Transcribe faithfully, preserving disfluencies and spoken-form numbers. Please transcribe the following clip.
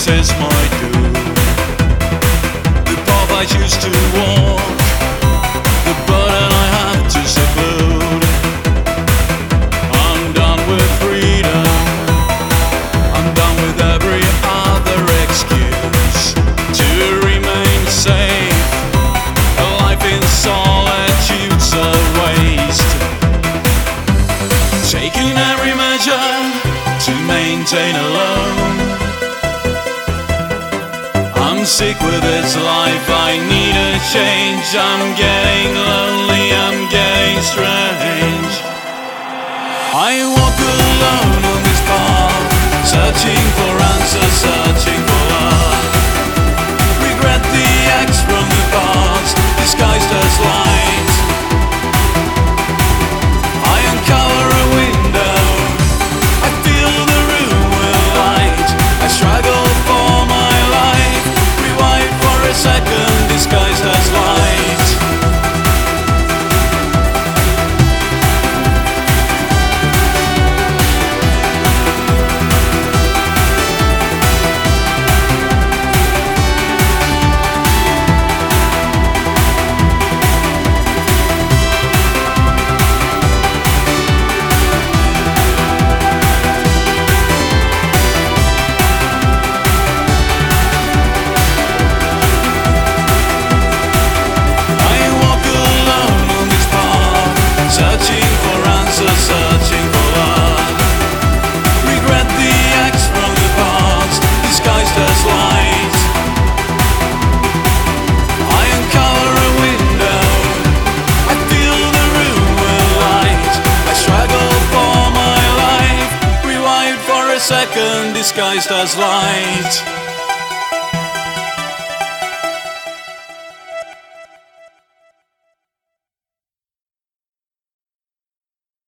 test my doom. The path I choose to walk, the burden I have to seclude. I'm done with freedom, I'm done with every other excuse to remain safe. A life in solitude's a waste. Taking every measure to maintain alone. I'm sick with this life, I need a change. I'm getting lonely, I'm getting strange. I walk alone on this path, searching for answers, searching for love. Regret the acts from the past, disguised as light. I uncover a window, I fill the room with light. I struggle for my life, rewind for a second, disguised as light. Searching for answers, searching for love. Regret the acts from the past, disguised as light. I uncover a window, I fill the room with light. I struggle for my life, rewind for a second, disguised as light.